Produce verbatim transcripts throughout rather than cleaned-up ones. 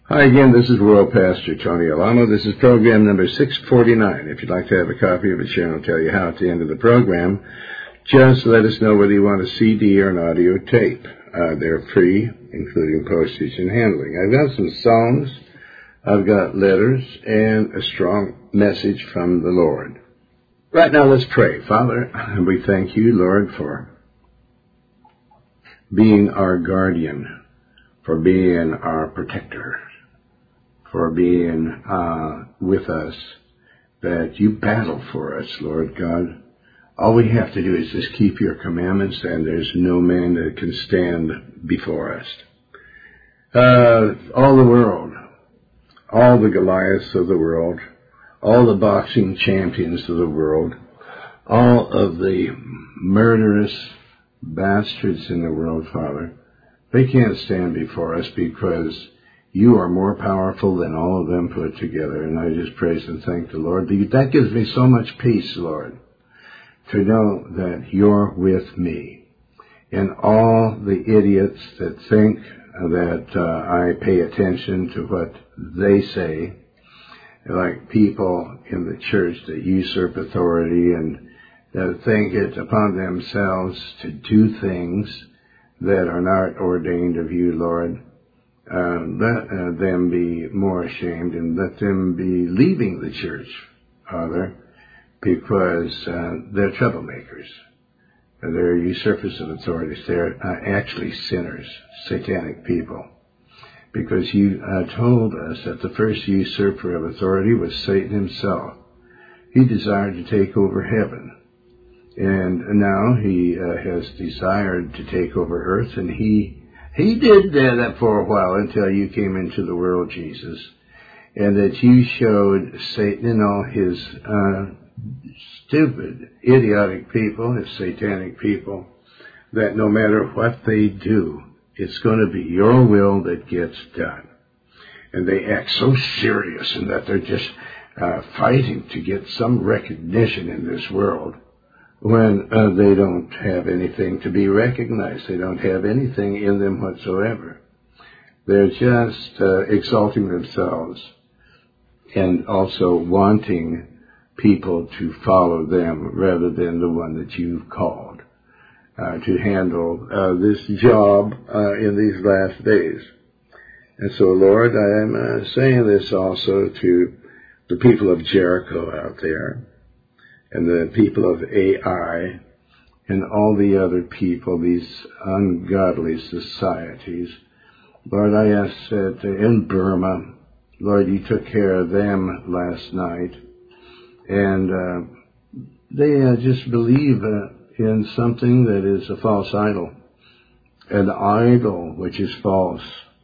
Hi again, this is World Pastor Tony Alamo. This is program number six forty-nine. If you'd like to have a copy of it, Sharon will tell you how at the end of the program. Just let us know whether you want a C D or an audio tape. Uh, they're free, including postage and handling. I've got some songs, I've got letters, and a strong message from the Lord. Right now, let's pray. Father, we thank you, Lord, for being our guardian, for being our protector, for being uh, with us, that you battle for us, Lord God. All we have to do is just keep your commandments, and there's no man that can stand before us. Uh, all the world, all the Goliaths of the world, all the boxing champions of the world, all of the murderous bastards in the world, Father, they can't stand before us because you are more powerful than all of them put together. And I just praise and thank the Lord. That gives me so much peace, Lord, to know that you're with me. And all the idiots that think that uh, I pay attention to what they say, like people in the church that usurp authority and that think it upon themselves to do things that are not ordained of you, Lord, uh, let uh, them be more ashamed and let them be leaving the church, Father, because uh, they're troublemakers. They're usurpers of authorities. They're uh, actually sinners, satanic people. Because you uh, told us that the first usurper of authority was Satan himself. He desired to take over heaven. And now he uh, has desired to take over earth. And he he did that for a while until you came into the world, Jesus. And that you showed Satan and all his uh, stupid, idiotic people, his satanic people, that no matter what they do, it's going to be your will that gets done. And they act so serious in that they're just uh, fighting to get some recognition in this world when uh, they don't have anything to be recognized. They don't have anything in them whatsoever. They're just uh, exalting themselves and also wanting people to follow them rather than the one that you've called uh, to handle uh, this job uh, in these last days. And so, Lord, I am uh, saying this also to the people of Jericho out there and the people of A I and all the other people, these ungodly societies. Lord, I ask that in Burma, Lord, you took care of them last night. And uh, they uh, just believe uh, in something that is a false idol, an idol which is false.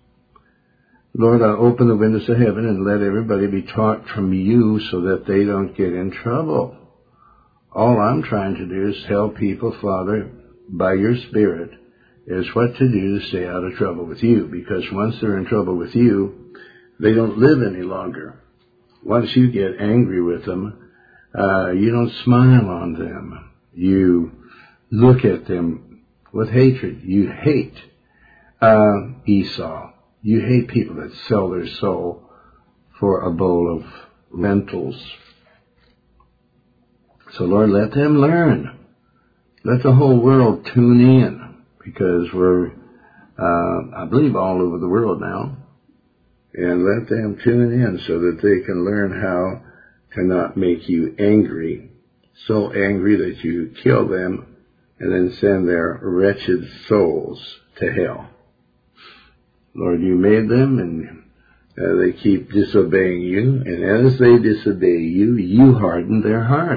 Lord, I open the windows of heaven and let everybody be taught from you so that they don't get in trouble. All I'm trying to do is tell people, Father, by your Spirit, is what to do to stay out of trouble with you. Because once they're in trouble with you, they don't live any longer. Once you get angry with them, Uh, you don't smile on them. You look at them with hatred. You hate uh, Esau. You hate people that sell their soul for a bowl of lentils. So, Lord, let them learn. Let the whole world tune in, because we're, uh, I believe, all over the world now. And let them tune in so that they can learn how to not make you angry, so angry that you kill them and then send their wretched souls to hell. Lord, you made them, and uh, they keep disobeying you, and as they disobey you, you harden their heart.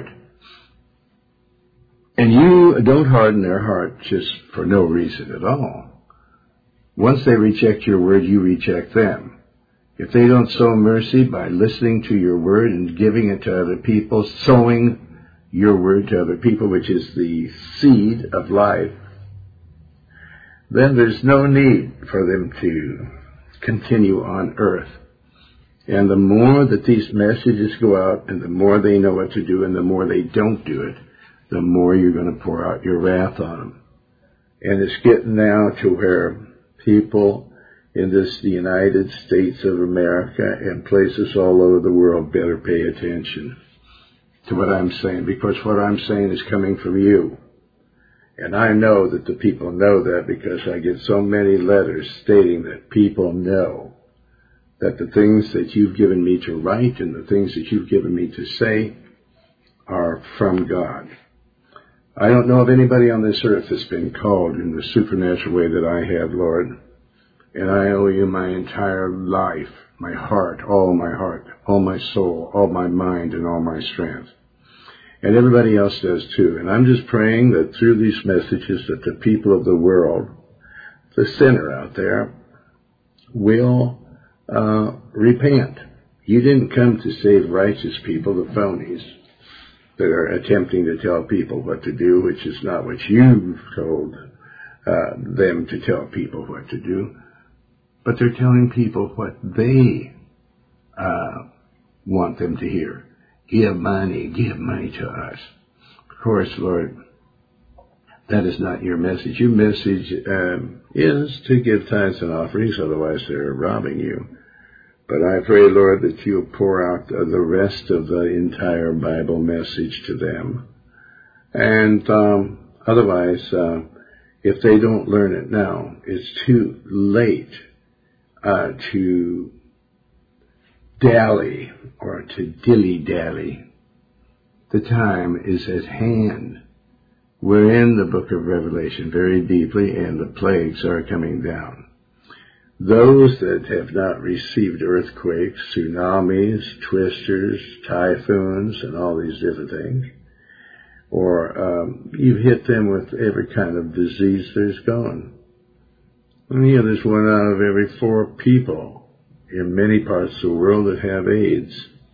And you don't harden their heart just for no reason at all. Once they reject your word, you reject them. If they don't sow mercy by listening to your word and giving it to other people, sowing your word to other people, which is the seed of life, then there's no need for them to continue on earth. And the more that these messages go out, and the more they know what to do, and the more they don't do it, the more you're going to pour out your wrath on them. And it's getting now to where people in this the United States of America and places all over the world better pay attention to what I'm saying, because what I'm saying is coming from you. And I know that the people know that, because I get so many letters stating that people know that the things that you've given me to write and the things that you've given me to say are from God. I don't know of anybody on this earth that's been called in the supernatural way that I have, Lord. And I owe you my entire life, my heart, all my heart, all my soul, all my mind, and all my strength. And everybody else does too. And I'm just praying that through these messages that the people of the world, the sinner out there, will uh, repent. You didn't come to save righteous people, the phonies, that are attempting to tell people what to do, which is not what you've told uh, them to tell people what to do. But they're telling people what they uh, want them to hear. Give money, give money to us. Of course, Lord, that is not your message. Your message um, is to give tithes and offerings, otherwise they're robbing you. But I pray, Lord, that you'll pour out uh, the rest of the entire Bible message to them. And um, otherwise, uh, if they don't learn it now, it's too late uh, to dally or to dilly-dally. The time is at hand. We're in the book of Revelation very deeply, and the plagues are coming down. Those that have not received earthquakes, tsunamis, twisters, typhoons, and all these different things, or um, you hit them with every kind of disease there's going. And, you know, there's one out of every four people in many parts of the world that have AIDS.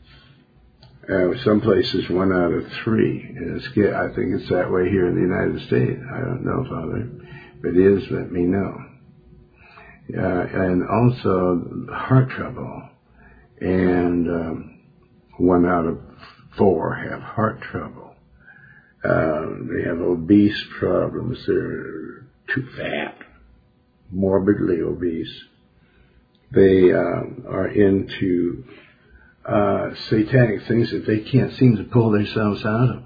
Uh, some places one out of three. And it's, I think it's that way here in the United States. I don't know, Father. If it is, let me know. Uh, and also heart trouble. And um, one out of four have heart trouble. Uh, they have obese problems. They're too fat, morbidly obese. They um, are into uh, satanic things that they can't seem to pull themselves out of,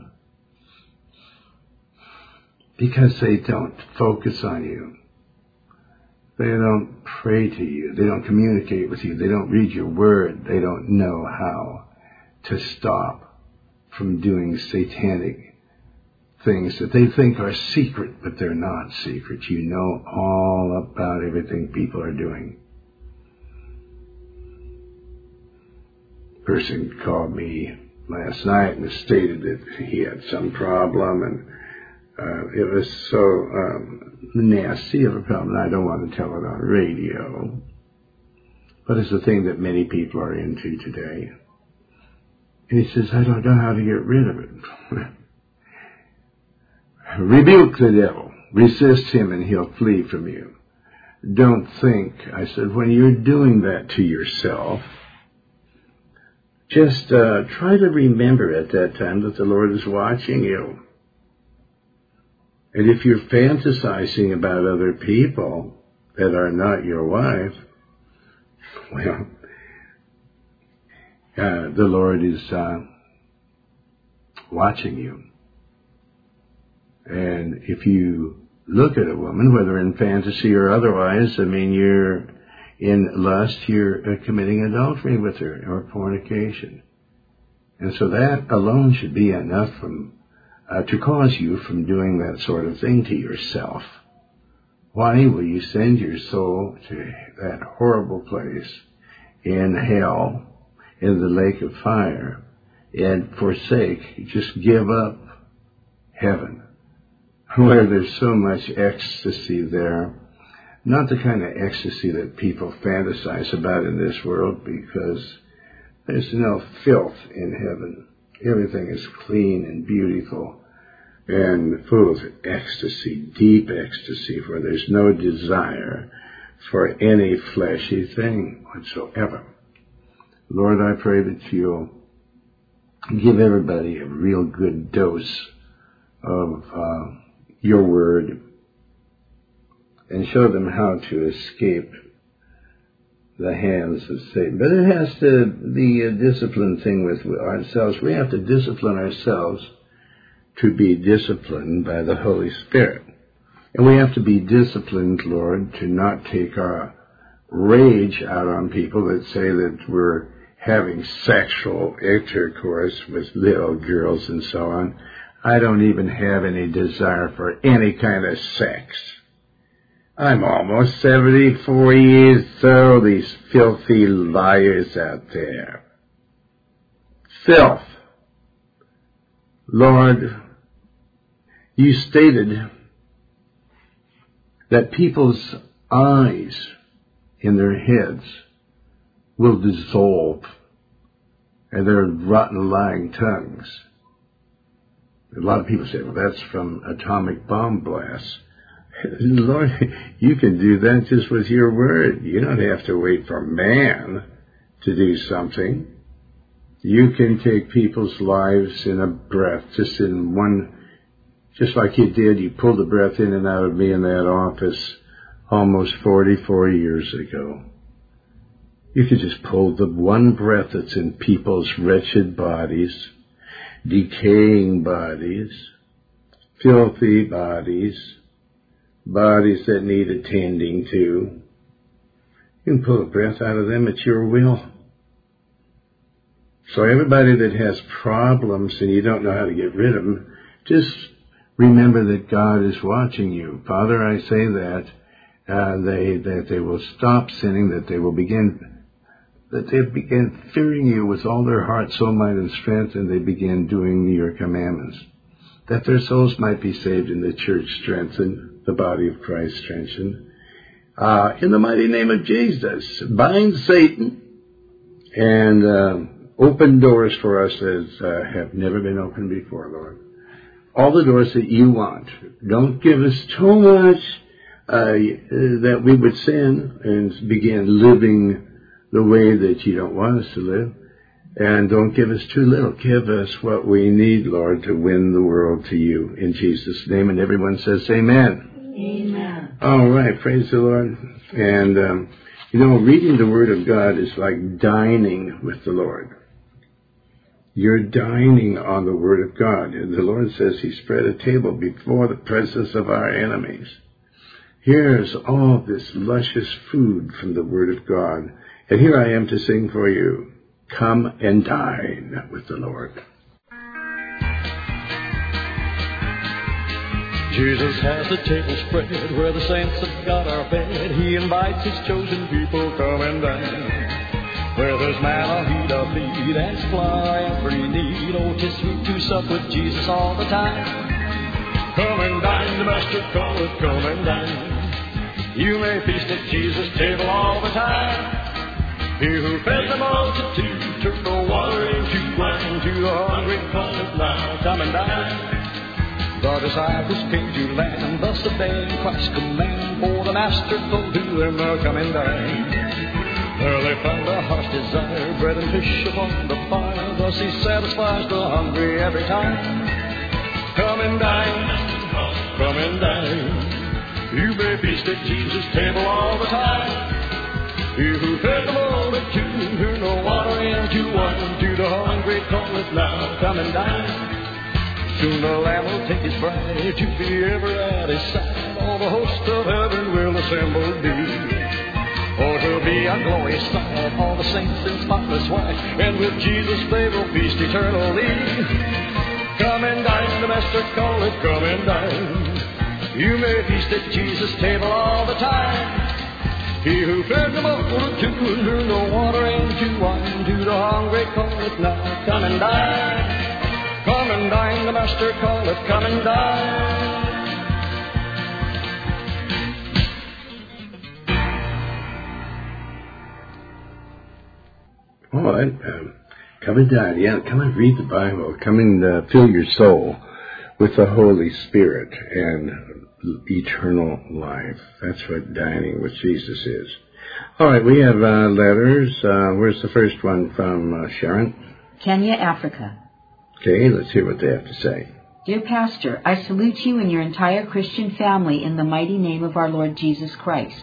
because they don't focus on you. They don't pray to you. They don't communicate with you. They don't read your word. They don't know how to stop from doing satanic things that they think are secret, but they're not secret. You know all about everything people are doing. A person called me last night and stated that he had some problem, and uh, it was so um, nasty of a problem. I don't want to tell it on radio, but it's a thing that many people are into today. And he says, I don't know how to get rid of it. Rebuke the devil. Resist him and he'll flee from you. Don't think, I said, when you're doing that to yourself, just uh, try to remember at that time that the Lord is watching you. And if you're fantasizing about other people that are not your wife, well, uh, the Lord is uh, watching you. And if you look at a woman, whether in fantasy or otherwise, I mean, you're in lust, you're uh, committing adultery with her, or fornication. And so that alone should be enough from, uh, to cause you from doing that sort of thing to yourself. Why will you send your soul to that horrible place in hell, in the lake of fire, and forsake, just give up heaven, where there's so much ecstasy there? Not the kind of ecstasy that people fantasize about in this world, because there's no filth in heaven. Everything is clean and beautiful and full of ecstasy, deep ecstasy, where there's no desire for any fleshy thing whatsoever. Lord, I pray that you'll give everybody a real good dose of uh, your word, and show them how to escape the hands of Satan. But it has to be a discipline thing with ourselves. We have to discipline ourselves to be disciplined by the Holy Spirit. And we have to be disciplined, Lord, to not take our rage out on people that say that we're having sexual intercourse with little girls and so on. I don't even have any desire for any kind of sex. I'm almost seventy-four years old, these filthy liars out there. Filth. Lord, you stated that people's eyes in their heads will dissolve and their rotten lying tongues. A lot of people say, well, that's from atomic bomb blasts. Lord, you can do that just with your word. You don't have to wait for man to do something. You can take people's lives in a breath, just in one, just like you did. You pulled the breath in and out of me in that office almost forty-four years ago. You could just pull the one breath that's in people's wretched bodies, decaying bodies, filthy bodies, bodies that need attending to. You can pull a breath out of them at your will. So everybody that has problems and you don't know how to get rid of them, just remember that God is watching you. Father, I say that uh, they that they will stop sinning, that they will begin that they begin fearing you with all their heart, soul, mind, and strength, and they begin doing your commandments. That their souls might be saved and the church strengthened, the body of Christ strengthened. Uh, in the mighty name of Jesus, bind Satan and uh, open doors for us as uh, have never been opened before, Lord. All the doors that you want. Don't give us too much uh, that we would sin and begin living the way that you don't want us to live. And don't give us too little. Give us what we need, Lord, to win the world to you. In Jesus' name. And everyone says amen. Amen. All right. Praise the Lord. And, um, you know, reading the Word of God is like dining with the Lord. You're dining on the Word of God. And the Lord says He spread a table before the presence of our enemies. Here's all this luscious food from the Word of God. And here I am to sing for you. Come and dine with the Lord. Jesus has the table spread where the saints of God are fed. He invites His chosen people, come and dine. Where there's manna, heat of feed, and supply every need. Oh, 'tis sweet to sup with Jesus all the time. Come and dine, the Master calleth, come and dine. You may feast at Jesus' table all the time. He who fed the multitude turned the water into wine. To the hungry calleth now, come and dine. The disciples came to land, thus obeying Christ's command. For the Master told to them, come and dine. There they found their heart's desire, bread and fish upon the fire. Thus He satisfies the hungry every time. Come and dine, come and dine. You may feast at Jesus' table all the time. He who fed the multitude turned the water into wine. To the hungry calleth now, come and dine. Soon the Lamb will take His bride to be ever at His side. All the hosts of heaven will assembled be. Oh, 'twill be a glorious sight, all the saints in spotless white, and with Jesus they will feast eternally. Come and dine, the Master calleth, come and dine. You may feast at Jesus' table all the time. He who fed the multitude turned the water into wine. To the hungry calleth now, come and dine. Come and dine, the Master calleth, come and dine. All right. Um, come and dine. Yeah, come and read the Bible. Come and uh, fill your soul with the Holy Spirit and eternal life. That's what dining with Jesus is. All right, we have uh, letters. Uh, where's the first one from, uh, Sharon? Kenya, Africa. Okay, let's hear what they have to say. Dear Pastor, I salute you and your entire Christian family in the mighty name of our Lord Jesus Christ.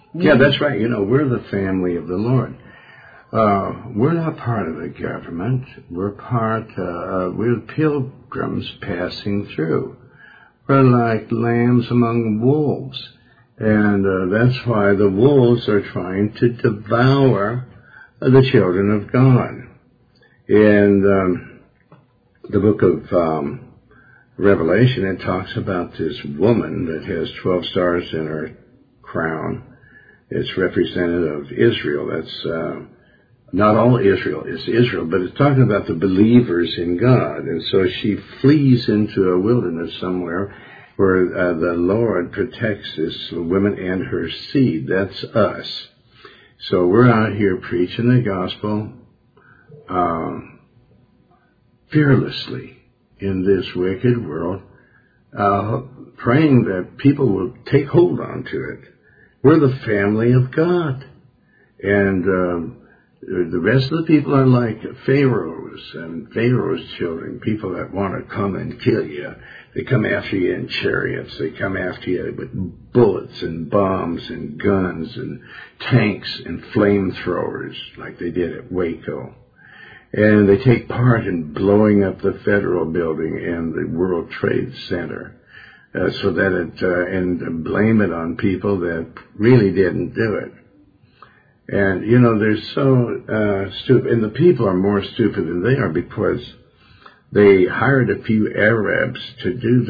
Yeah, that's right. You know, we're the family of the Lord. Uh, we're not part of the government. We're part, uh, uh, we're pilgrims passing through. We're like lambs among wolves. And uh, that's why the wolves are trying to devour the children of God. In um, the book of um, Revelation, it talks about this woman that has twelve stars in her crown. It's representative of Israel. That's uh, not all Israel is Israel, but it's talking about the believers in God. And so she flees into a wilderness somewhere where uh, the Lord protects this woman and her seed. That's us. So we're out here preaching the gospel um, fearlessly in this wicked world, uh, praying that people will take hold onto it. We're the family of God. And um, the rest of the people are like Pharaohs and Pharaoh's children, people that want to come and kill you. They come after you in chariots. They come after you with bullets and bombs and guns and tanks and flamethrowers like they did at Waco. And they take part in blowing up the Federal Building and the World Trade Center. Uh, so that it, uh, and blame it on people that really didn't do it. And, you know, they're so uh, stupid. And the people are more stupid than they are because they hired a few Arabs to do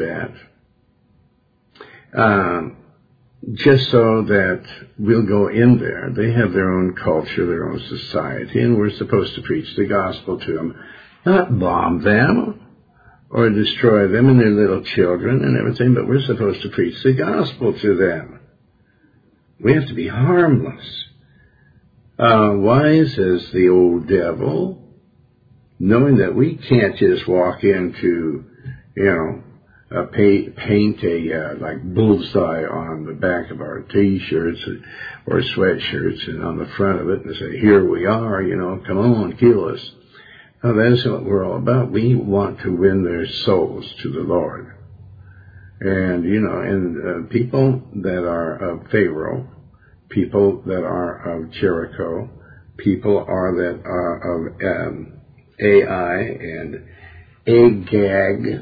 that um, just so that we'll go in there. They have their own culture, their own society, and we're supposed to preach the gospel to them, not bomb them or destroy them and their little children and everything, but we're supposed to preach the gospel to them. We have to be harmless. Uh, wise as the old devil, knowing that we can't just walk into, you know, uh, pay, paint a, uh, like bullseye on the back of our T-shirts or sweatshirts and on the front of it and say, here we are, you know, come on, kill us. Now, that's what we're all about. We want to win their souls to the Lord. And, you know, and uh, people that are of Pharaoh, people that are of Jericho, people are that are of um, Ai and Agag,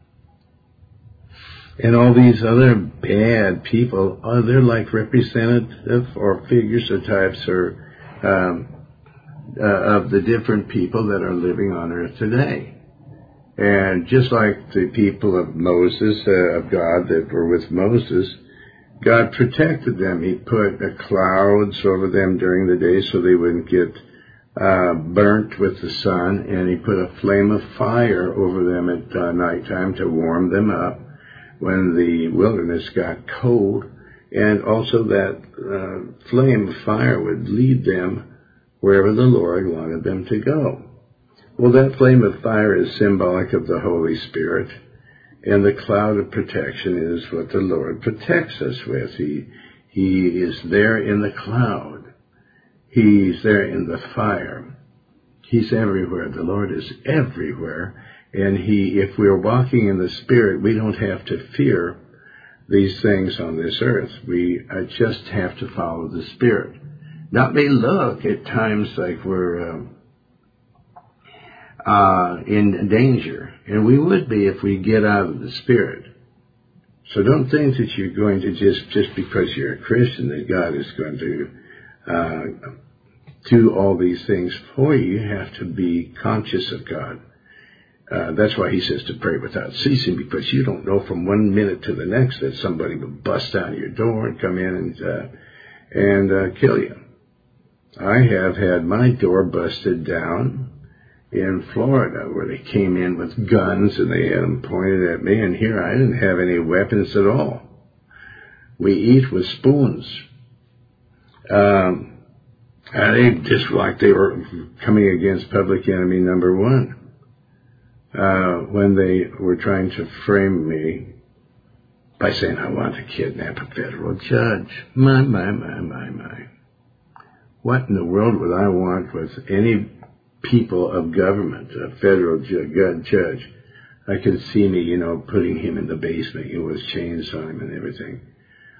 and all these other bad people, uh, they're like representative or figures or types or um, uh, of the different people that are living on earth today. And just like the people of Moses, uh, of God that were with Moses, God protected them. He put uh, clouds over them during the day so they wouldn't get uh, burnt with the sun, and he put a flame of fire over them at uh, nighttime to warm them up when the wilderness got cold, and also that uh, flame of fire would lead them wherever the Lord wanted them to go. Well, that flame of fire is symbolic of the Holy Spirit, and the cloud of protection is what the Lord protects us with. He, he is there in the cloud. He's there in the fire. He's everywhere. The Lord is everywhere. And he, if we're walking in the Spirit, we don't have to fear these things on this earth. We uh, just have to follow the Spirit. Now, it may look at times like we're uh, uh, in danger, and we would be if we get out of the Spirit. So don't think that you're going to just, just because you're a Christian, that God is going to uh, do all these things for you. You have to be conscious of God. Uh, that's why he says to pray without ceasing, because you don't know from one minute to the next that somebody will bust down your door and come in and uh, and uh, kill you. I have had my door busted down in Florida, where they came in with guns and they had them pointed at me, and here I didn't have any weapons at all. We eat with spoons. Um, and they just like they were coming against public enemy number one. Uh, when they were trying to frame me by saying I want to kidnap a federal judge. My, my, my, my, my. What in the world would I want with any people of government, a federal ju- judge? I could see me, you know, putting him in the basement with chains on him and everything.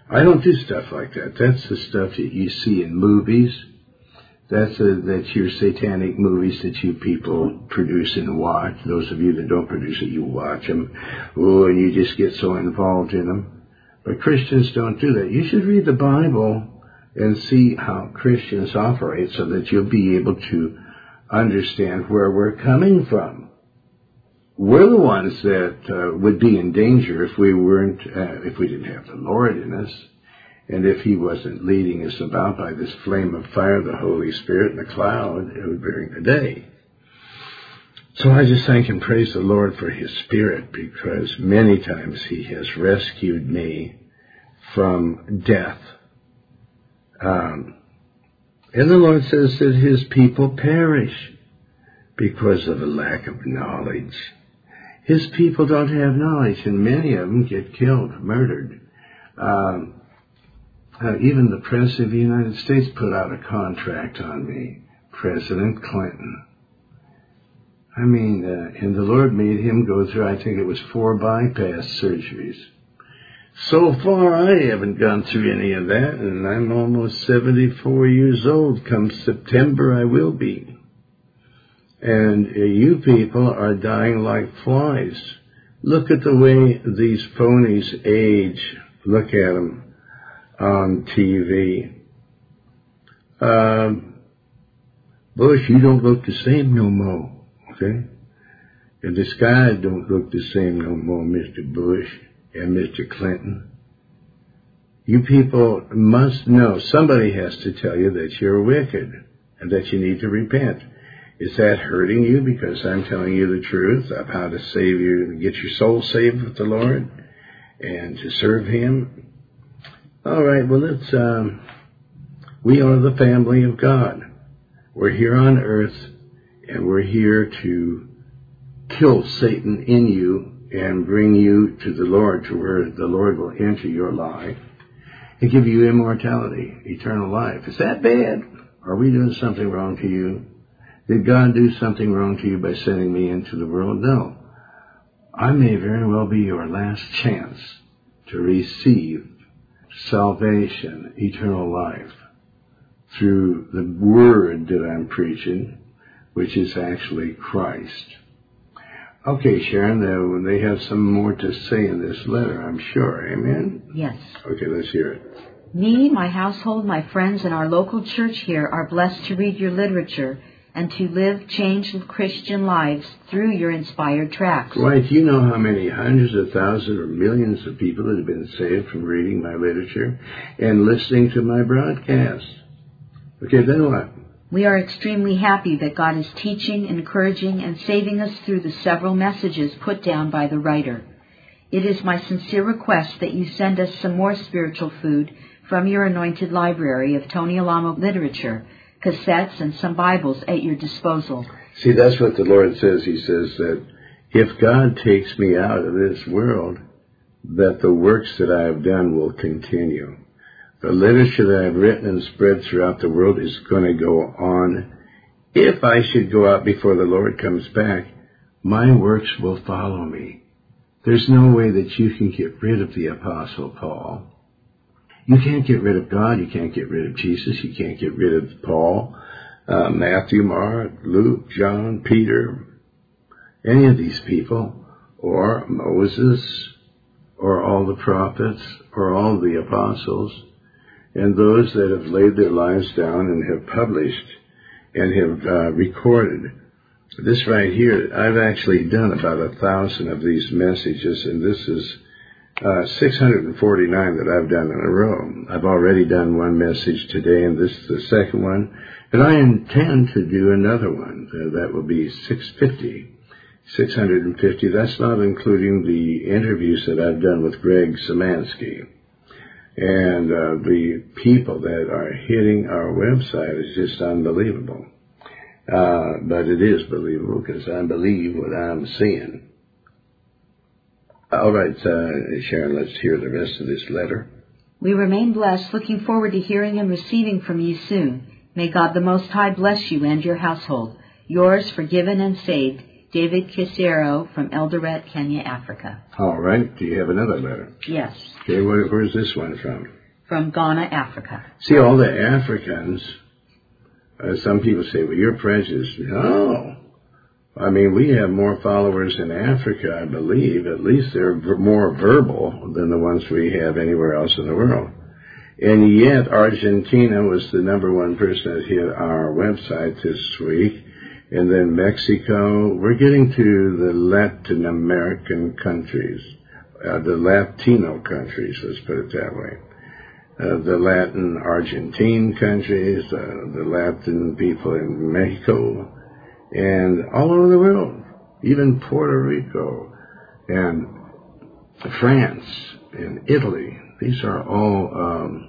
I don't do stuff like that. That's the stuff that you see in movies. That's, a, that's your satanic movies that you people produce and watch. Those of you that don't produce it, you watch them. Oh, and you just get so involved in them. But Christians don't do that. You should read the Bible and see how Christians operate so that you'll be able to understand where we're coming from. We're the ones that uh, would be in danger if we weren't, uh, if we didn't have the Lord in us. And if he wasn't leading us about by this flame of fire, the Holy Spirit in the cloud during the day. So I just thank and praise the Lord for his Spirit, because many times he has rescued me from death. Um, and the Lord says that his people perish because of a lack of knowledge. His people don't have knowledge, and many of them get killed, murdered. Um, Uh, even the President of the United States put out a contract on me, President Clinton. I mean, uh, and the Lord made him go through, I think it was four bypass surgeries. So far, I haven't gone through any of that, and I'm almost seventy-four years old. Come September, I will be. And uh, you people are dying like flies. Look at the way these phonies age. Look at them on T V. Um, Bush, you don't look the same no more, okay? And the skies don't look the same no more, Mister Bush and Mister Clinton. You people must know, somebody has to tell you that you're wicked and that you need to repent. Is that hurting you because I'm telling you the truth of how to save you, get your soul saved with the Lord and to serve him? All right, well, let's, um, we are the family of God. We're here on earth, and we're here to kill Satan in you and bring you to the Lord, to where the Lord will enter your life and give you immortality, eternal life. Is that bad? Are we doing something wrong to you? Did God do something wrong to you by sending me into the world? No. I may very well be your last chance to receive salvation, eternal life, through the word that I'm preaching, which is actually Christ. Okay, Sharon, they, they have some more to say in this letter, I'm sure. Amen? Yes. Okay, let's hear it. Me, my household, my friends, and our local church here are blessed to read your literature and to live changed Christian lives through your inspired tracts. Why, do you know how many hundreds of thousands or millions of people that have been saved from reading my literature and listening to my broadcast? Okay, then what? We are extremely happy that God is teaching, encouraging, and saving us through the several messages put down by the writer. It is my sincere request that you send us some more spiritual food from your anointed library of Tony Alamo literature, cassettes, and some Bibles at your disposal. See, that's what the Lord says. He says that if God takes me out of this world, that the works that I have done will continue. The literature that I've written and spread throughout the world is going to go on. If I should go out before the Lord comes back, my works will follow me. There's no way that you can get rid of the Apostle Paul. You can't get rid of God. You can't get rid of Jesus. You can't get rid of Paul, uh, Matthew, Mark, Luke, John, Peter, any of these people, or Moses, or all the prophets, or all the apostles, and those that have laid their lives down and have published and have uh, recorded. This right here, I've actually done about a thousand of these messages, and this is Uh, six hundred forty-nine that I've done in a row. I've already done one message today, and this is the second one. And I intend to do another one. Uh, that will be six fifty. six hundred fifty. That's not including the interviews that I've done with Greg Szymanski. And uh, the people that are hitting our website is just unbelievable. Uh, but it is believable because I believe what I'm seeing. All right, uh, Sharon, let's hear the rest of this letter. We remain blessed, looking forward to hearing and receiving from you soon. May God the Most High bless you and your household. Yours, forgiven and saved, David Kisero from Eldoret, Kenya, Africa. All right. Do you have another letter? Yes. Okay, where, where's this one from? From Ghana, Africa. See, all the Africans, uh, some people say, well, you're prejudiced. No. I mean, we have more followers in Africa, I believe. At least they're v- more verbal than the ones we have anywhere else in the world. And yet, Argentina was the number one person that hit our website this week. And then Mexico. We're getting to the Latin American countries, uh, the Latino countries, let's put it that way. Uh, the Latin Argentine countries, uh, the Latin people in Mexico, and all over the world, even Puerto Rico and France and Italy. These are all, um,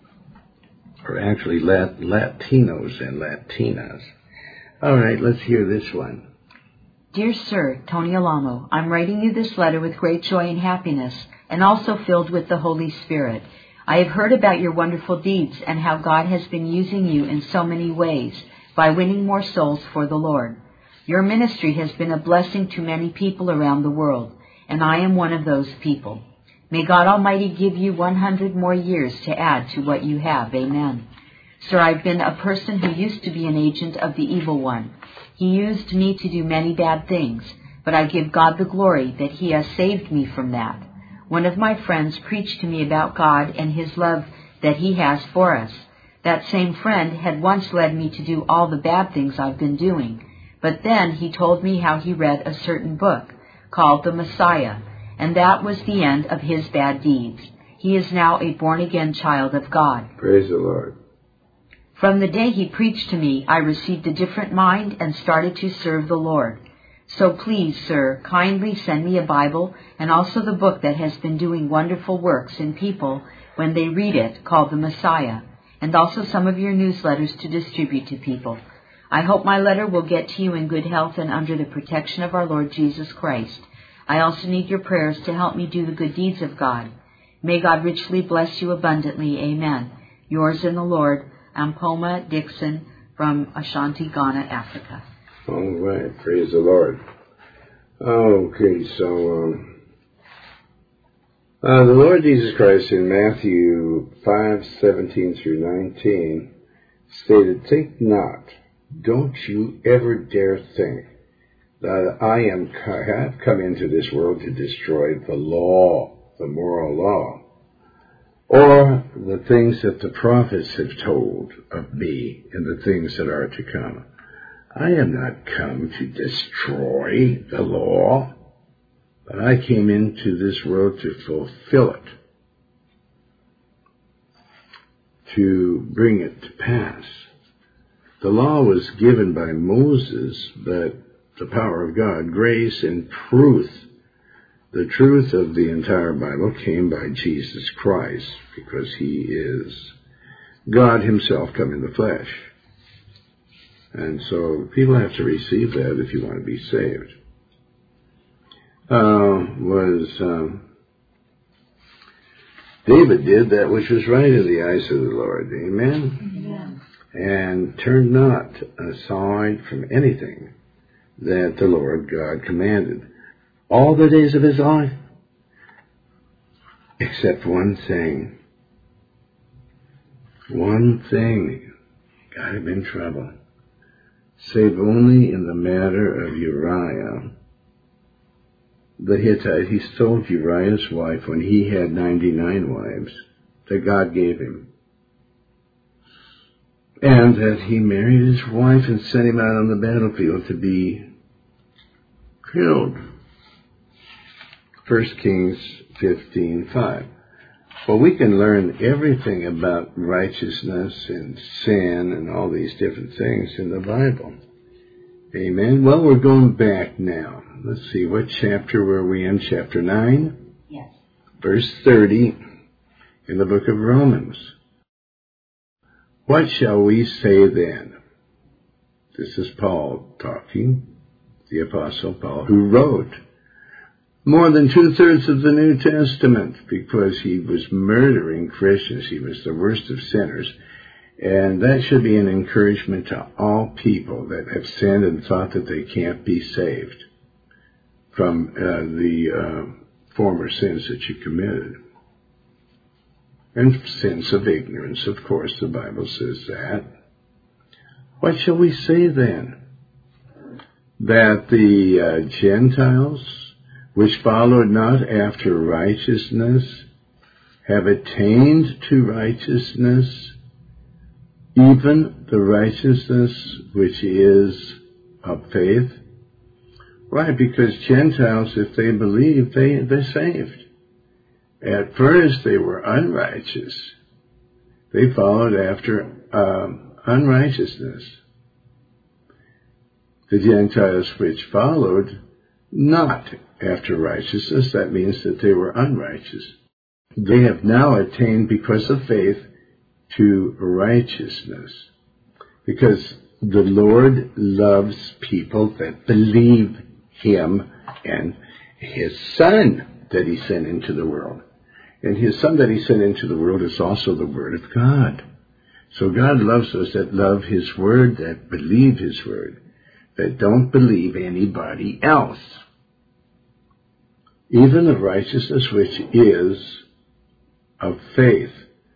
are actually Lat- Latinos and Latinas. All right, let's hear this one. Dear Sir, Tony Alamo, I'm writing you this letter with great joy and happiness, and also filled with the Holy Spirit. I have heard about your wonderful deeds and how God has been using you in so many ways by winning more souls for the Lord. Your ministry has been a blessing to many people around the world, and I am one of those people. May God Almighty give you one hundred more years to add to what you have. Amen. Sir, I've been a person who used to be an agent of the evil one. He used me to do many bad things, but I give God the glory that He has saved me from that. One of my friends preached to me about God and His love that He has for us. That same friend had once led me to do all the bad things I've been doing, but then he told me how he read a certain book called The Messiah, and that was the end of his bad deeds. He is now a born-again child of God. Praise the Lord. From the day he preached to me, I received a different mind and started to serve the Lord. So please, sir, kindly send me a Bible and also the book that has been doing wonderful works in people when they read it, called The Messiah, and also some of your newsletters to distribute to people. I hope my letter will get to you in good health and under the protection of our Lord Jesus Christ. I also need your prayers to help me do the good deeds of God. May God richly bless you abundantly. Amen. Yours in the Lord, Ampoma Dixon from Ashanti, Ghana, Africa. All right. Praise the Lord. Okay, so um, uh, the Lord Jesus Christ in Matthew five seventeen through nineteen stated, "Think not, don't you ever dare think that I am have come into this world to destroy the law, the moral law, or the things that the prophets have told of me and the things that are to come. I am not come to destroy the law, but I came into this world to fulfill it, to bring it to pass." The law was given by Moses, but the power of God, grace and truth, the truth of the entire Bible came by Jesus Christ, because He is God Himself come in the flesh. And so people have to receive that if you want to be saved. Uh, was um, David did that which was right in the eyes of the Lord. Amen? Amen. And turned not aside from anything that the Lord God commanded all the days of his life, except one thing. One thing got him in trouble. Save only in the matter of Uriah the Hittite. He stole Uriah's wife when he had ninety-nine wives that God gave him. And that he married his wife and sent him out on the battlefield to be killed. First Kings fifteen five. Well, we can learn everything about righteousness and sin and all these different things in the Bible. Amen. Well, we're going back now. Let's see, what chapter were we in? Chapter nine? Yes. Verse thirty in the book of Romans. What shall we say then? This is Paul talking, the Apostle Paul, who wrote more than two-thirds of the New Testament because he was murdering Christians. He was the worst of sinners. And that should be an encouragement to all people that have sinned and thought that they can't be saved. from uh, the uh, former sins that you committed. And sins of ignorance, of course, the Bible says that. What shall we say then? That the uh, Gentiles, which followed not after righteousness, have attained to righteousness, even the righteousness which is of faith? Why? Because Gentiles, if they believe, they, they're saved. At first they were unrighteous. They followed after um, unrighteousness. The Gentiles which followed not after righteousness, that means that they were unrighteous. They have now attained, because of faith, to righteousness. Because the Lord loves people that believe Him and His Son that He sent into the world. And His Son that He sent into the world is also the Word of God. So God loves those that love His Word, that believe His Word, that don't believe anybody else. Even the righteousness which is of faith.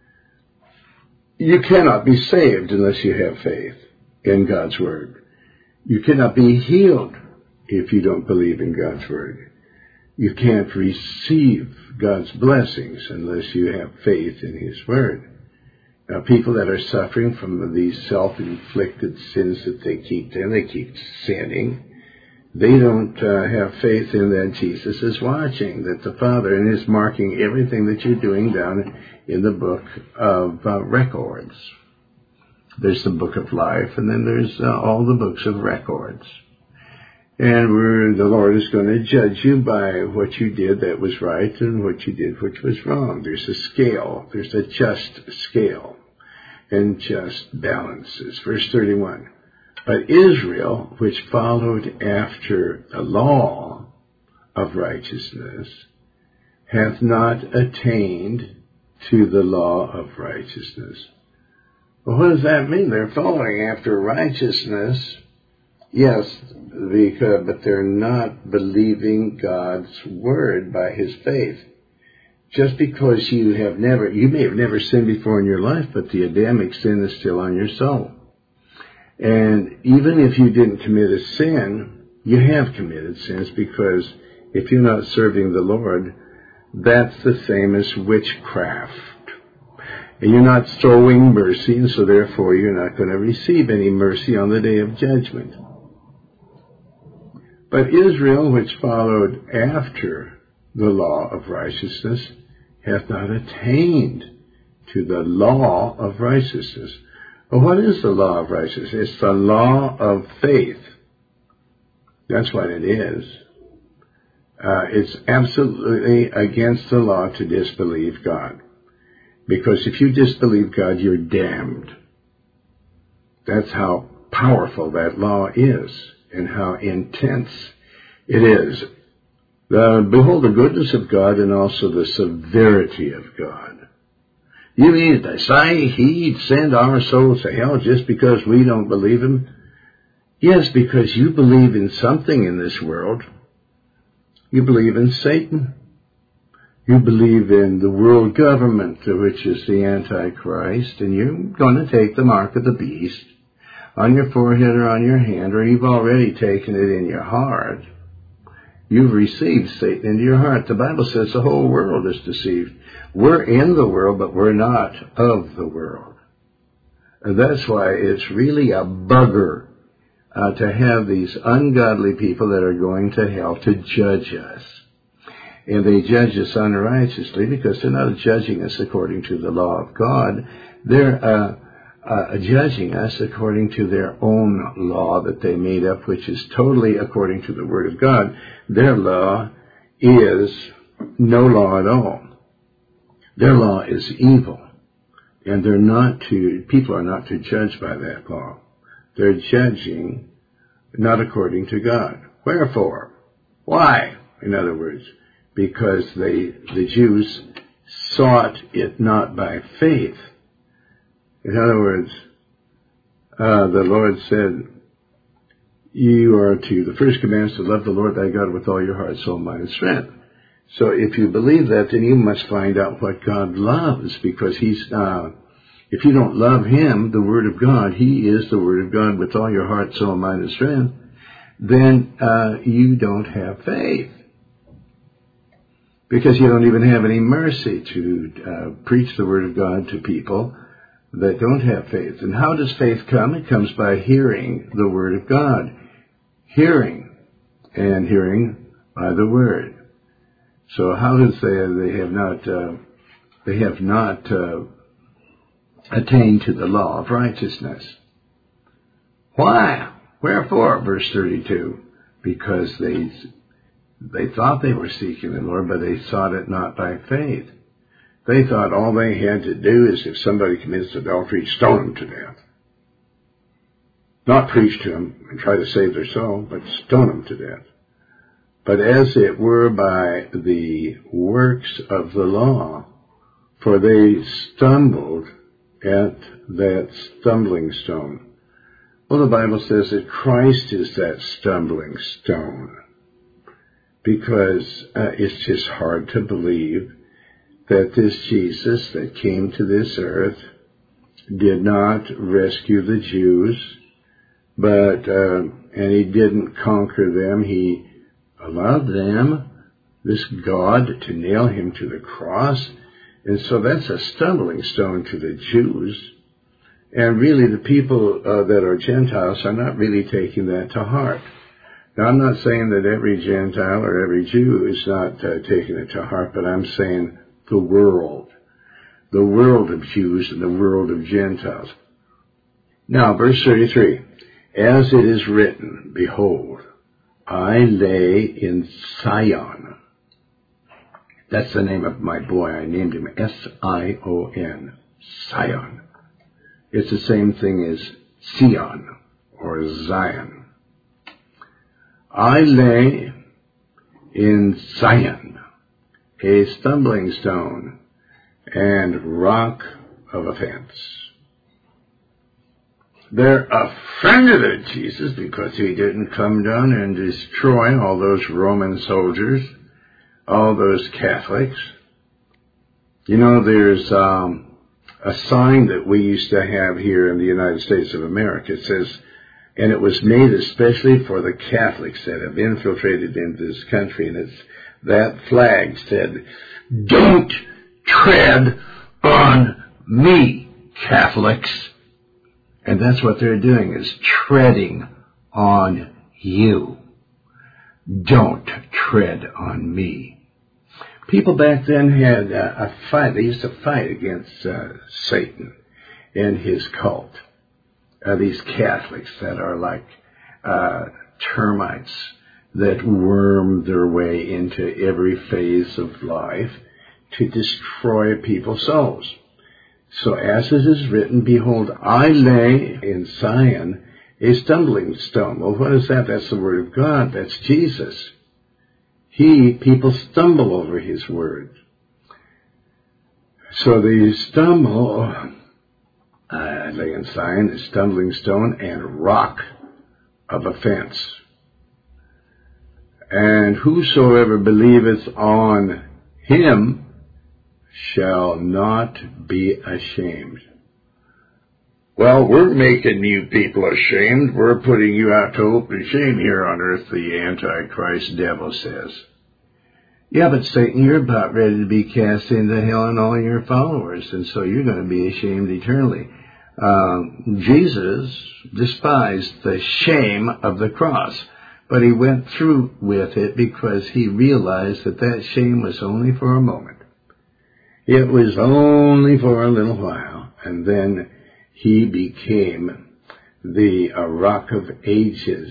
You cannot be saved unless you have faith in God's Word. You cannot be healed if you don't believe in God's Word. You can't receive God's blessings unless you have faith in His Word. Now, people that are suffering from these self-inflicted sins that they keep doing, they keep sinning, they don't uh, have faith in that Jesus is watching, that the Father and is marking everything that you're doing down in the book of uh, records. There's the book of life, and then there's uh, all the books of records. And we're, the Lord is going to judge you by what you did that was right and what you did which was wrong. There's a scale. There's a just scale and just balances. Verse thirty-one. But Israel, which followed after the law of righteousness, hath not attained to the law of righteousness. Well, what does that mean? They're following after righteousness, yes, because, but they're not believing God's Word by His faith. Just because you have never, you may have never sinned before in your life, but the Adamic sin is still on your soul. And even if you didn't commit a sin, you have committed sins, because if you're not serving the Lord, that's the same as witchcraft. And you're not showing mercy, and so therefore you're not going to receive any mercy on the day of judgment. But Israel, which followed after the law of righteousness, hath not attained to the law of righteousness. Well, what is the law of righteousness? It's the law of faith. That's what it is. Uh, it's absolutely against the law to disbelieve God. Because if you disbelieve God, you're damned. That's how powerful that law is and how intense it is. The, behold the goodness of God and also the severity of God. You mean to say He'd send our souls to hell just because we don't believe Him? Yes, because you believe in something in this world. You believe in Satan. You believe in the world government, which is the Antichrist, and you're going to take the mark of the beast on your forehead or on your hand, or you've already taken it in your heart. You've received Satan into your heart. The Bible says the whole world is deceived. We're in the world, but we're not of the world. And that's why it's really a bugger uh, to have these ungodly people that are going to hell to judge us. And they judge us unrighteously because they're not judging us according to the law of God. They're uh, uh, judging us according to their own law that they made up, which is totally according to the Word of God. Their law is no law at all. Their law is evil. And they're not to, people are not to judge by that law. They're judging not according to God. Wherefore? Why? In other words, because they, the Jews sought it not by faith. In other words, uh, the Lord said, you are to, the first command is to love the Lord thy God with all your heart, soul, mind, and strength. So if you believe that, then you must find out what God loves, because he's, uh, if you don't love him, the Word of God, he is the Word of God with all your heart, soul, mind, and strength, then uh, you don't have faith. Because you don't even have any mercy to uh, preach the Word of God to people that don't have faith. And how does faith come? It comes by hearing the Word of God. Hearing, and hearing by the Word. So how does they, they have not, uh, they have not uh, attained to the law of righteousness? Why? Wherefore? Verse thirty-two. Because they, they thought they were seeking the Lord, but they sought it not by faith. They thought all they had to do is, if somebody commits adultery, stone them to death. Not preach to them and try to save their soul, but stone them to death. But as it were by the works of the law, for they stumbled at that stumbling stone. Well, the Bible says that Christ is that stumbling stone, because uh, it's just hard to believe that this Jesus that came to this earth did not rescue the Jews, but uh, and he didn't conquer them. He allowed them, this God, to nail him to the cross. And so that's a stumbling stone to the Jews. And really the people uh, that are Gentiles are not really taking that to heart. Now, I'm not saying that every Gentile or every Jew is not uh, taking it to heart, but I'm saying the world. The world of Jews and the world of Gentiles. Now, verse thirty-three. As it is written, behold, I lay in Sion. That's the name of my boy. I named him S I O N. Sion. It's the same thing as Sion or Zion. I lay in Zion, a stumbling stone and rock of offense. They're offended at Jesus because he didn't come down and destroy all those Roman soldiers, all those Catholics. You know, there's um, a sign that we used to have here in the United States of America. It says, and it was made especially for the Catholics that have infiltrated into this country, and it's, that flag said, "Don't tread on me, Catholics." And that's what they're doing, is treading on you. Don't tread on me. People back then had uh, a fight. They used to fight against uh, Satan and his cult. Uh, these Catholics that are like uh, termites that worm their way into every phase of life to destroy people's souls. So as it is written, behold, I lay in Zion a stumbling stone. Well, what is that? That's the Word of God. That's Jesus. He, people stumble over his Word. So they stumble, I lay in Zion a stumbling stone and rock of offense. And whosoever believeth on him shall not be ashamed. Well, we're making you people ashamed. We're putting you out to open shame here on earth, the Antichrist devil says. Yeah, but Satan, you're about ready to be cast into hell and all your followers, and so you're going to be ashamed eternally. Uh, Jesus despised the shame of the cross, but he went through with it because he realized that that shame was only for a moment. It was only for a little while, and then he became the uh, Rock of Ages.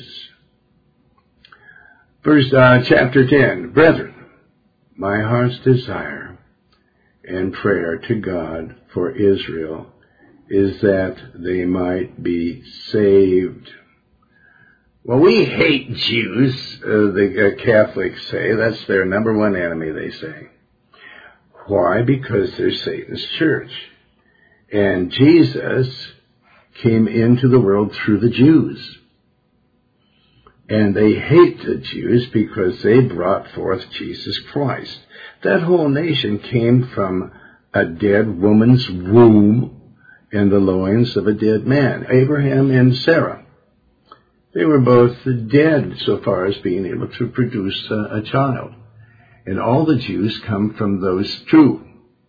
Verse uh, chapter ten, Brethren, my heart's desire and prayer to God for Israel is that they might be saved. Well, we hate Jews, uh, the uh, Catholics say. That's their number one enemy, they say. Why? Because they're Satan's church. And Jesus came into the world through the Jews. And they hate the Jews because they brought forth Jesus Christ. That whole nation came from a dead woman's womb and the loins of a dead man, Abraham and Sarah. They were both dead so far as being able to produce a, a child. And all the Jews come from those two.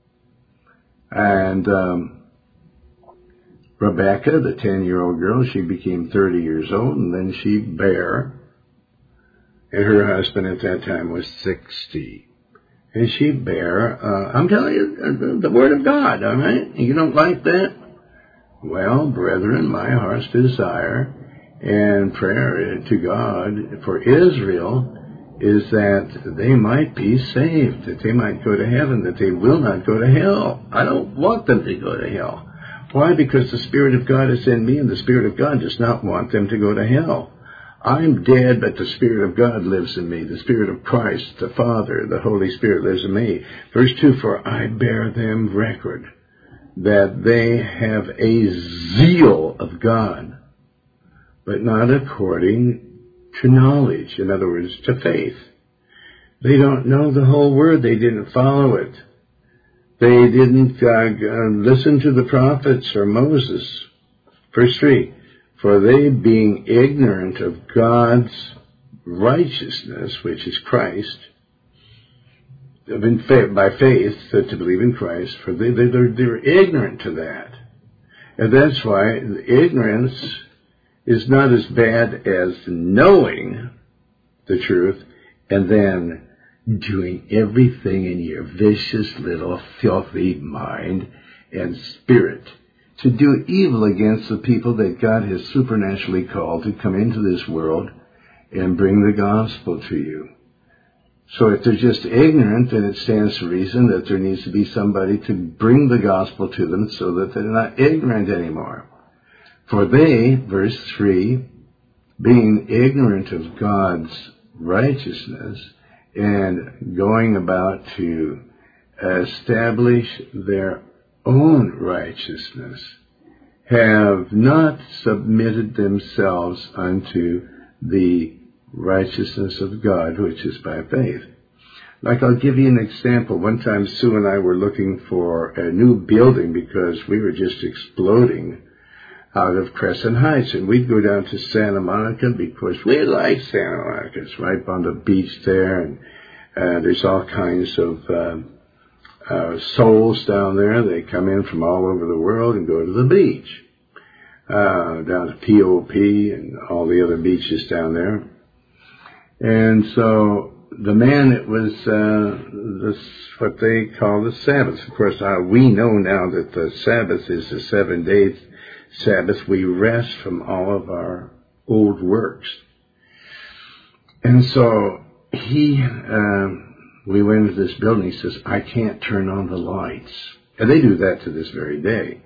And um, Rebecca, the ten-year-old girl, she became thirty years old, and then she bare. And her husband at that time was sixty. And she bare, uh, I'm telling you, the Word of God, all right? You don't like that? Well, brethren, my heart's desire and prayer to God for Israel is that they might be saved, that they might go to heaven, that they will not go to hell. I don't want them to go to hell. Why? Because the Spirit of God is in me, and the Spirit of God does not want them to go to hell. I'm dead, but the Spirit of God lives in me. The Spirit of Christ, the Father, the Holy Spirit lives in me. Verse two, for I bear them record that they have a zeal of God, but not according to knowledge. In other words, to faith. They don't know the whole Word. They didn't follow it. They didn't uh, listen to the prophets or Moses. Verse three, for they being ignorant of God's righteousness, which is Christ, by faith, to believe in Christ, for they, they, they're, they're ignorant to that. And that's why ignorance is not as bad as knowing the truth and then doing everything in your vicious little filthy mind and spirit to do evil against the people that God has supernaturally called to come into this world and bring the gospel to you. So if they're just ignorant, then it stands to reason that there needs to be somebody to bring the gospel to them so that they're not ignorant anymore. For they, verse three, being ignorant of God's righteousness and going about to establish their own righteousness, have not submitted themselves unto the righteousness of God, which is by faith. Like, I'll give you an example. One time Sue and I were looking for a new building because we were just exploding out of Crescent Heights, and we'd go down to Santa Monica because we like Santa Monica. It's right on the beach there, and uh, there's all kinds of uh, uh, souls down there. They come in from all over the world and go to the beach, uh, down to P O P and all the other beaches down there. And so the man, it was uh, this, what they call the Sabbath. Of course, uh, we know now that the Sabbath is the seven-day Sabbath. We rest from all of our old works. And so he, uh, we went into this building. He says, I can't turn on the lights. And they do that to this very day.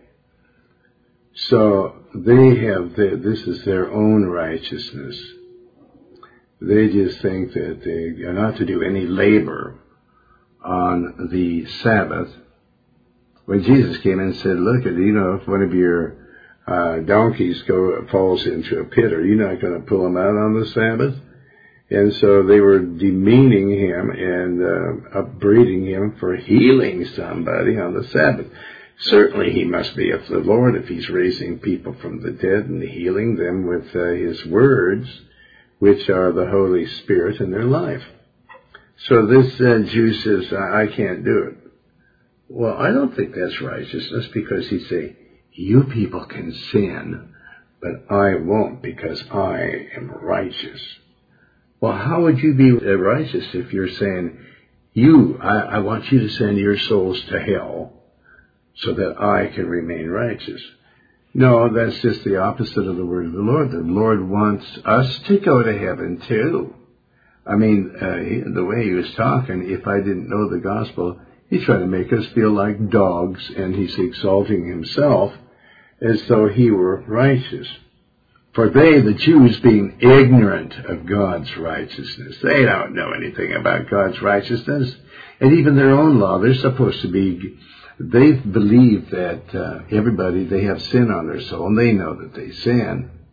So they have, the, this is their own righteousness. They just think that they are not to do any labor on the Sabbath. When Jesus came in and said, look, at you know, if one of your uh, donkeys go falls into a pit, are you not going to pull him out on the Sabbath? And so they were demeaning him and uh, upbraiding him for healing somebody on the Sabbath. Certainly he must be of the Lord if he's raising people from the dead and healing them with uh, his words, which are the Holy Spirit in their life. So this uh, Jew says, I can't do it. Well, I don't think that's righteousness, because he'd say, you people can sin, but I won't, because I am righteous. Well, how would you be righteous if you're saying, you, I, I want you to send your souls to hell so that I can remain righteous? No, that's just the opposite of the word of the Lord. The Lord wants us to go to heaven too. I mean, uh, he, the way he was talking, if I didn't know the gospel, he tried to make us feel like dogs, and he's exalting himself as though he were righteous. For they, the Jews, being ignorant of God's righteousness, they don't know anything about God's righteousness, and even their own law, they're supposed to be, they believe that uh, everybody, they have sin on their soul, and they know that they sin.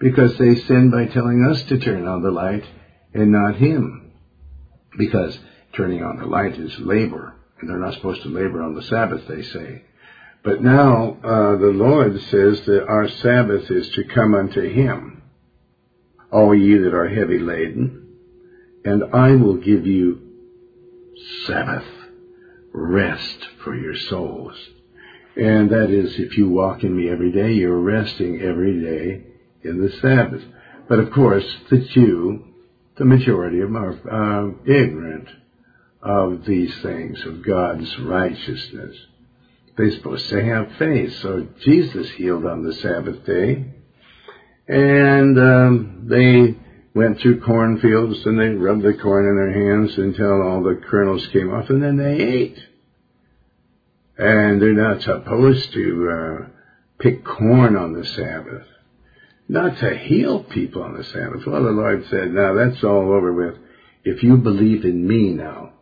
because they sin by telling us to turn on the light and not him. Because turning on the light is labor, and they're not supposed to labor on the Sabbath, they say. But now uh, the Lord says that our Sabbath is to come unto him, all ye that are heavy laden, and I will give you Sabbath, rest for your souls. And that is, if you walk in me every day, you're resting every day in the Sabbath. But of course, the Jew, the majority of them are uh, ignorant of these things, of God's righteousness. They're supposed to have faith. So Jesus healed on the Sabbath day. And um, they went through cornfields and they rubbed the corn in their hands until all the kernels came off, and then they ate. And they're not supposed to uh, pick corn on the Sabbath. Not to heal people on the Sabbath. Well, the Lord said, now that's all over with. If you believe in me now,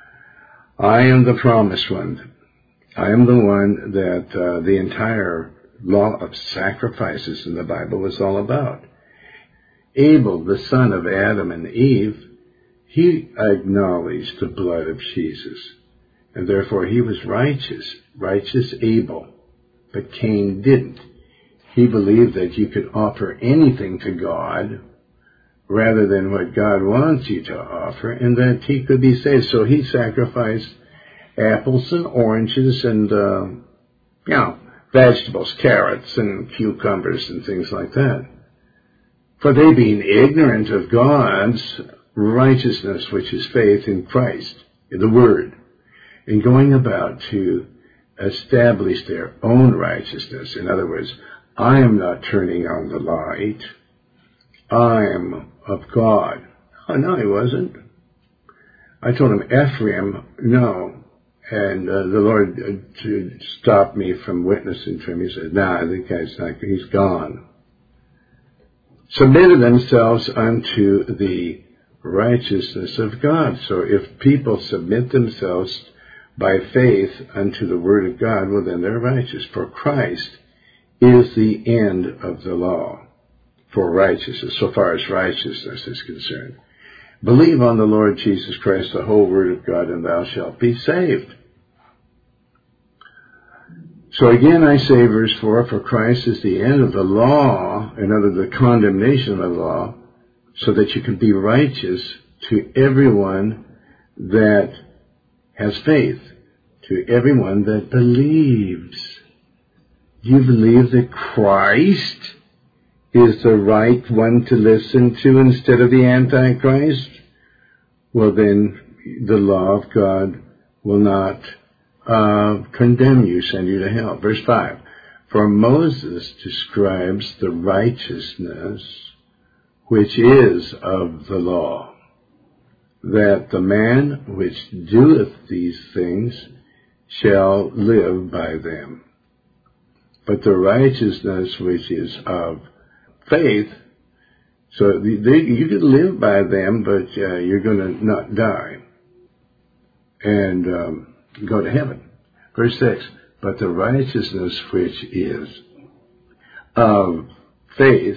I am the promised one. I am the one that uh, the entire law of sacrifices in the Bible was all about. Abel, the son of Adam and Eve, he acknowledged the blood of Jesus. And therefore he was righteous, righteous Abel. But Cain didn't. He believed that you could offer anything to God rather than what God wants you to offer, and that he could be saved. So he sacrificed apples and oranges and, uh, you know, vegetables, carrots and cucumbers and things like that. For they being ignorant of God's righteousness, which is faith in Christ, in the Word, and going about to establish their own righteousness. In other words, I am not turning on the light. I am of God. Oh, no, he wasn't. I told him, Ephraim, no. And uh, the Lord uh, to stop me from witnessing to him. He said, nah, I think guy's not, he's gone. Submitted themselves unto the righteousness of God. So if people submit themselves by faith unto the Word of God, well, then they're righteous. For Christ is the end of the law for righteousness, so far as righteousness is concerned. Believe on the Lord Jesus Christ, the whole Word of God, and thou shalt be saved. So again I say, verse four, for Christ is the end of the law, and of the condemnation of the law, so that you can be righteous to everyone that has faith, to everyone that believes. Do you believe that Christ is the right one to listen to instead of the Antichrist? Well, then the law of God will not uh, condemn you, send you to hell. Verse five, for Moses describes the righteousness which is of the law, that the man which doeth these things shall live by them. But the righteousness which is of faith, so they, you can live by them, but uh, you're going to not die and um, go to heaven. Verse six, but the righteousness which is of faith,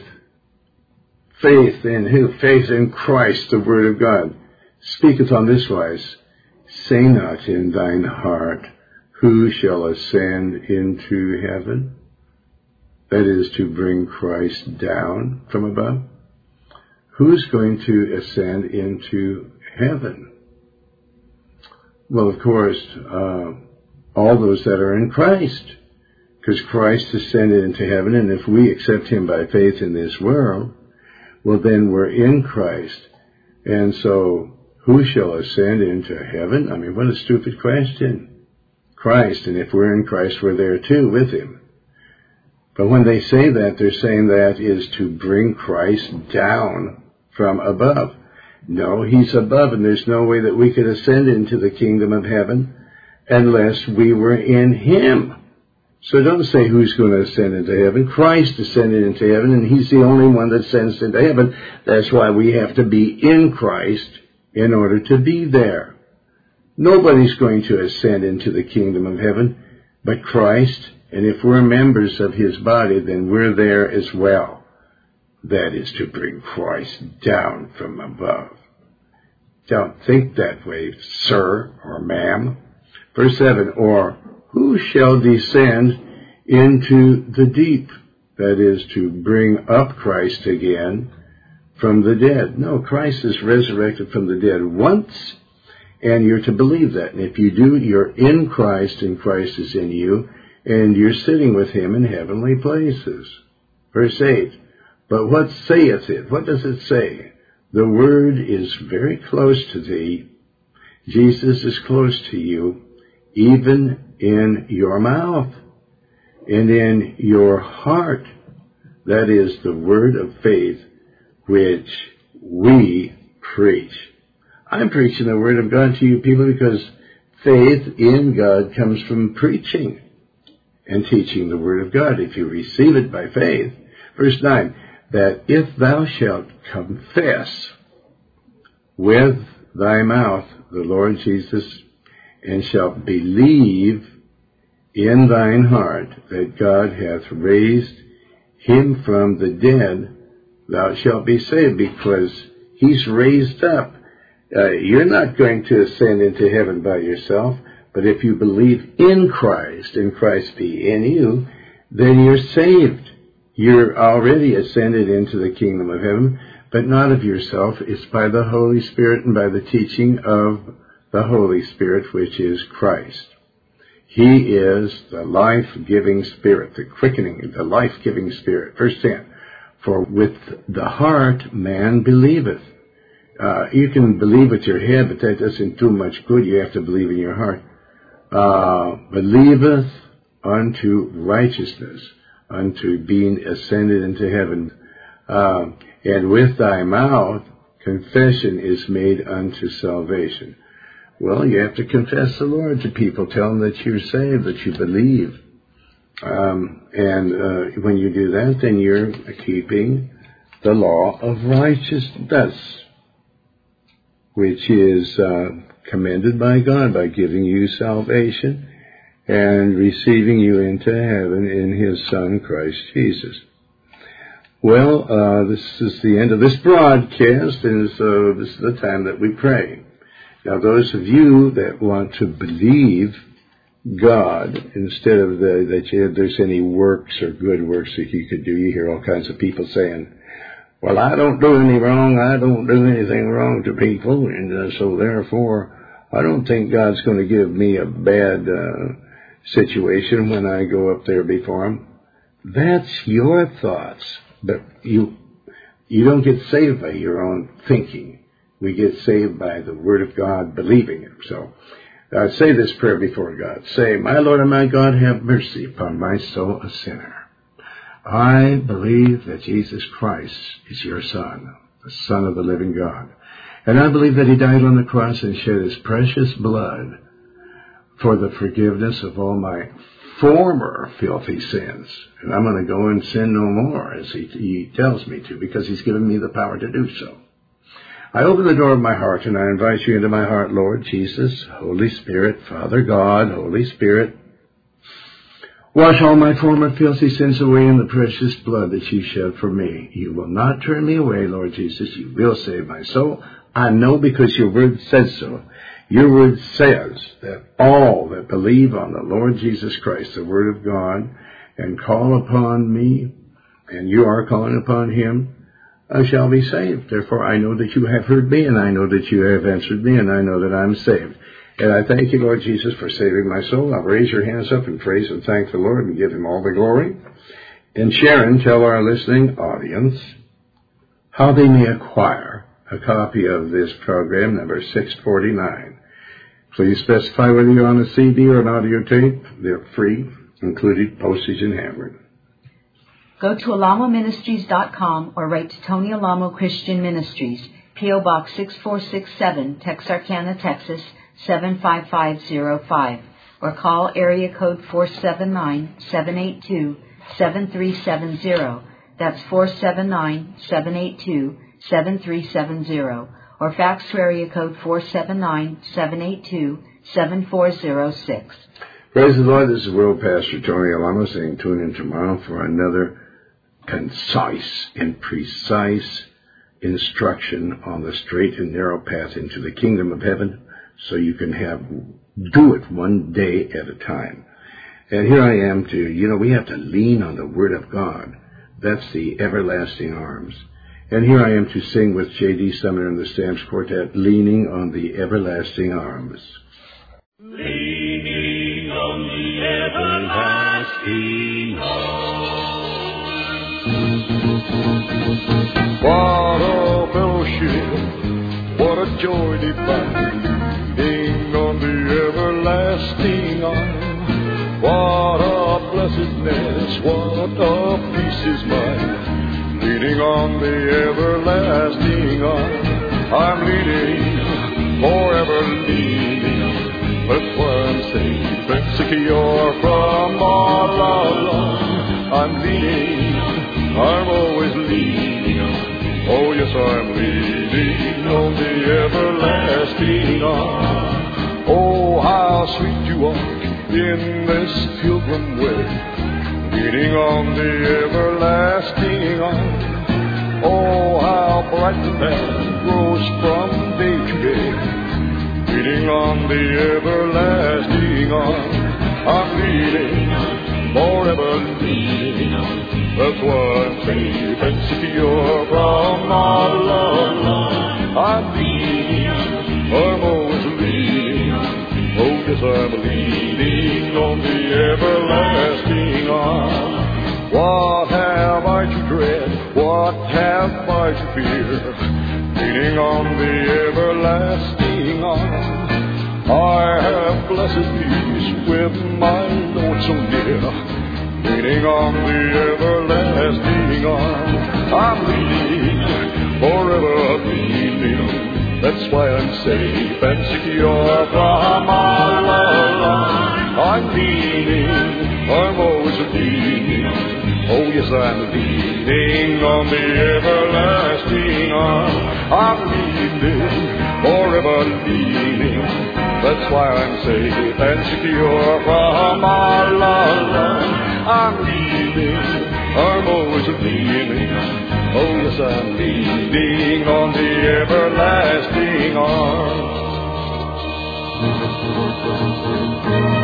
faith in who? Faith in Christ, the Word of God, speaketh on this wise, say not in thine heart, who shall ascend into heaven? That is, to bring Christ down from above. Who's going to ascend into heaven? Well, of course, uh, all those that are in Christ, because Christ ascended into heaven, and if we accept him by faith in this world, well, then we're in Christ. And so, who shall ascend into heaven? I mean, what a stupid question. Christ, and if we're in Christ, we're there too with him. But when they say that, they're saying that is to bring Christ down from above. No, he's above, and there's no way that we could ascend into the kingdom of heaven unless we were in him. So don't say who's going to ascend into heaven. Christ ascended into heaven, and he's the only one that ascends into heaven. That's why we have to be in Christ in order to be there. Nobody's going to ascend into the kingdom of heaven but Christ, and if we're members of his body, then we're there as well. That is to bring Christ down from above. Don't think that way, sir or ma'am. Verse seven, or who shall descend into the deep? That is to bring up Christ again from the dead. No, Christ is resurrected from the dead once, and you're to believe that. And if you do, you're in Christ, and Christ is in you, and you're sitting with him in heavenly places. Verse eight, but what saith it? What does it say? The word is very close to thee. Jesus is close to you, even in your mouth and in your heart. That is the word of faith which we preach. I'm preaching the word of God to you people because faith in God comes from preaching and teaching the word of God. If you receive it by faith. Verse nine, that if thou shalt confess with thy mouth the Lord Jesus, and shalt believe in thine heart that God hath raised him from the dead, thou shalt be saved, because he's raised up. Uh, you're not going to ascend into heaven by yourself, but if you believe in Christ, and Christ be in you, then you're saved. You're already ascended into the kingdom of heaven, but not of yourself. It's by the Holy Spirit and by the teaching of the Holy Spirit, which is Christ. He is the life-giving Spirit, the quickening, the life-giving Spirit. Verse ten, for with the heart man believeth. Uh, you can believe with your head, but that doesn't do much good. You have to believe in your heart. Uh, believeth unto righteousness, unto being ascended into heaven. Uh, and with thy mouth confession is made unto salvation. Well, you have to confess the Lord to people. Tell them that you're saved, that you believe. Um, and uh, when you do that, then you're keeping the law of righteousness, which is uh, commended by God by giving you salvation and receiving you into heaven in his Son, Christ Jesus. Well, uh, this is the end of this broadcast, and so this is the time that we pray. Now, those of you that want to believe God, instead of the, that you, there's any works or good works that you could do, you hear all kinds of people saying, well, I don't do any wrong, I don't do anything wrong to people, and uh, so therefore I don't think God's going to give me a bad uh, situation when I go up there before him. That's your thoughts, but you you don't get saved by your own thinking. We get saved by the Word of God, believing it. So uh, say this prayer before God. Say, my Lord and my God, have mercy upon my soul, a sinner. I believe that Jesus Christ is your Son, the Son of the living God. And I believe that he died on the cross and shed his precious blood for the forgiveness of all my former filthy sins. And I'm going to go and sin no more, as he, he tells me to, because he's given me the power to do so. I open the door of my heart, and I invite you into my heart, Lord Jesus, Holy Spirit, Father God, Holy Spirit. Wash all my former filthy sins away in the precious blood that you shed for me. You will not turn me away, Lord Jesus. You will save my soul. I know because your word says so. Your word says that all that believe on the Lord Jesus Christ, the Word of God, and call upon me, and you are calling upon him, I shall be saved. Therefore, I know that you have heard me, and I know that you have answered me, and I know that I'm saved. And I thank you, Lord Jesus, for saving my soul. I'll raise your hands up and praise and thank the Lord and give him all the glory. And Sharon, tell our listening audience how they may acquire a copy of this program, number six forty-nine. Please specify whether you're on a C D or an audio tape. They're free, including postage and handling. Go to alamo ministries dot com or write to Tony Alamo Christian Ministries, P O Box six four six seven, Texarkana, Texas, seven five five zero five, or call area code four seven nine, seven eight two, seven three seven zero. That's four seven nine, seven eight two, seven three seven zero, or fax to area code four seven nine, seven eight two, seven four zero six. Praise the Lord. This is World Pastor Tony Alamo saying tune in tomorrow for another concise and precise instruction on the straight and narrow path into the kingdom of heaven, so you can have do it one day at a time. And here I am to, you know, we have to lean on the Word of God. That's the everlasting arms. And here I am to sing with J D Sumner and the Stamps Quartet, leaning on the everlasting arms. Leaning on the everlasting arms. What a fellowship, what a joy divine, leaning on the everlasting arms. What a blessedness, what a peace is mine, leaning on the everlasting arm. I'm leaning, forever leaning, that's why I'm safe and secure from all alone. I'm leaning, I'm always leaning, oh yes I'm leaning on the everlasting arm. Oh how sweet you walk in this pilgrim way, leaning on the everlasting arm. Oh, how bright the path grows from day to day, leaning on the everlasting arm. I'm leaning, forever leaning, that's why I'm safe and secure from all alone. I'm leaning, I'm always leaning, oh yes I'm leaning on the everlasting arm. What have I to dread? What have I to fear? Leaning on the everlasting arm. I have blessed peace with my Lord so near, leaning on the everlasting arm. I'm leaning, forever leaning, that's why I'm safe and secure from all alone. I'm leaning, I'm always leaning, oh yes I'm leaning on the everlasting arm. I'm leaning, forever leaning, that's why I'm safe and secure from all alone. I'm leaning, I'm always leaning, oh yes I'm leaning on the everlasting arm.